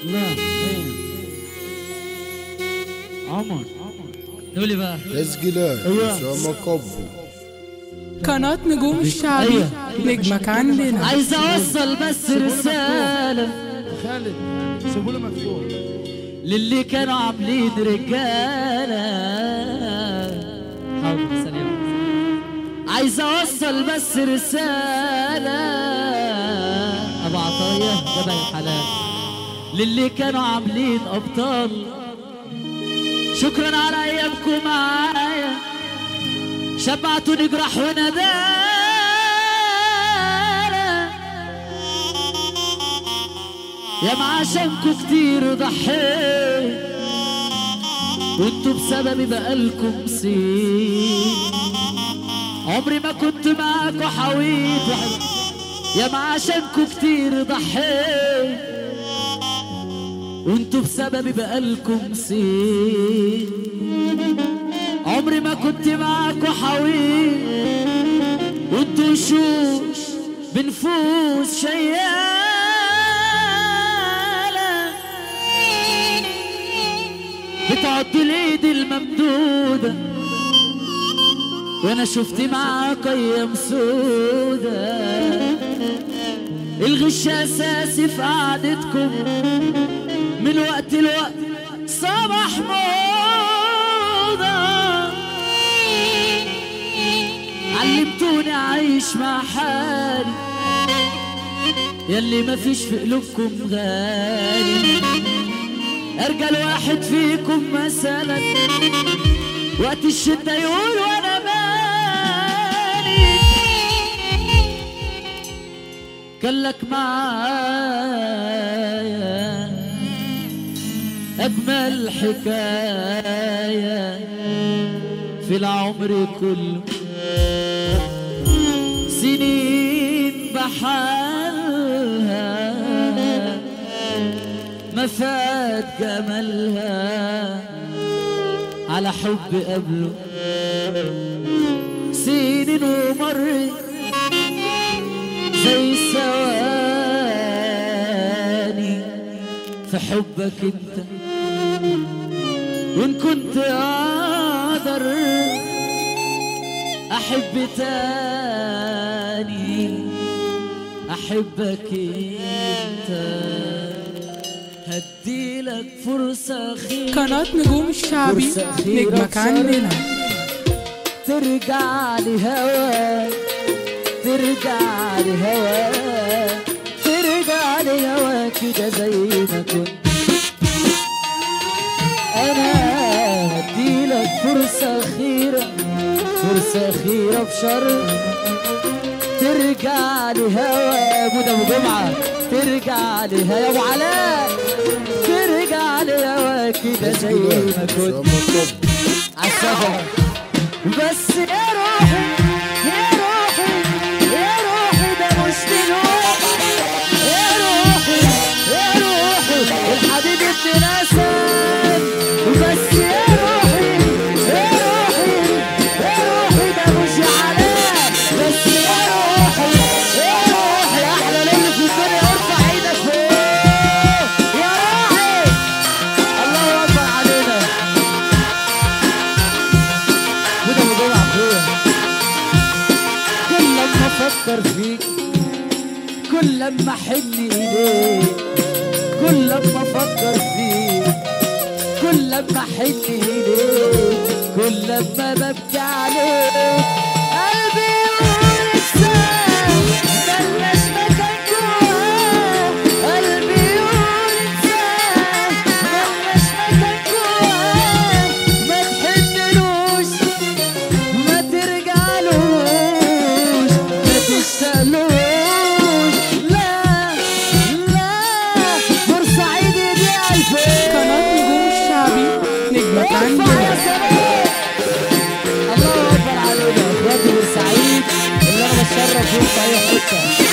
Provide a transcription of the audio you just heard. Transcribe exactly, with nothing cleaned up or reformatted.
نعم عمر قولي بقى تسجيلات أسامة كابو. قناة نجوم الشعبي. أيوة. نجمك عندنا. عايز اوصل بس رسالة خالد سيبوله مفتوح للي كانوا عاملين رجالة. حاضر ثانية. عايز اوصل بس رسالة ابو عطية جبل الحلال للي كانوا عاملين ابطال. شكرا على ايامكم معايا، شبعتوني جراح وندالة. يا معاشنكوا كتير ضحيت وانتوا بسببي بقالكم سين. عمري ما كنت معاكوا حويت. يا معاشنكوا كتير ضحيت وانتوا بسببي بقالكم سين. عمري ما كنت معاكوا حويت وانتوا وشوش بنفوس شيالة. بتعدوا الايد الممدودة وانا شفت معاك ايام سودة. الغش اساسي في قعدتكم من وقت لوقت صباح موضة. علمتوني اعيش مع حالي ياللي مفيش في قلوبكم غالي. ارجل واحد فيكم مثلا وقت الشدة يقول وانا مالي. كان لك معايا اجمل حكاية في العمر كله. سنين بحالها ما فات جمالها على حب قبله. سنين ومرت زي الثواني في حبك انت. وان كنت اقدر احب تاني احبك انت. هديلك فرصة أخيرة. قناة نجوم الشعبي. نجمك عندنا. ترجع لهواك ترجع لهواك ترجع لهواك كده زي ما كنت. أنا هديلك فرصة أخيرة فرصة أخيرة بشرط. ترجع لهواك مدى أبو جمعة. ترجع لها يا ابو علاء ترجع لهواك كده زي ما كنت عالسفر. بس يا روحي يا روحي يا روحي ده مش دلوقتي. يا روحي يا روحي الحبيب ابن ناسك. بس يا روحي يا روحي يا روحي ده مش علاء. بس يا روحي يا روحي احلى ليل في الدنيا. ارفع ايدك فوق يا روحي. الله اكبر علينا. وده موجود عقليا. كل لما افكر فيك كل لما احن اليك كل لما افكر فيك كل لما احن اليك كل لما ببكي عليك قلبي يقول انسان ملناش مكان جواه. قلبي يقول انسان ملناش مكان جواه. ما تحنلوش ما ترجعلوش ما تشتاقلوش. لا لا بورسعيدي دي الفين. قناة نجوم الشعبي. نجمك ارفع يا عندنا. سلام. الله اكبر علينا اخواتي بورسعيد اللي انا بتشرف بيهم في اي حته.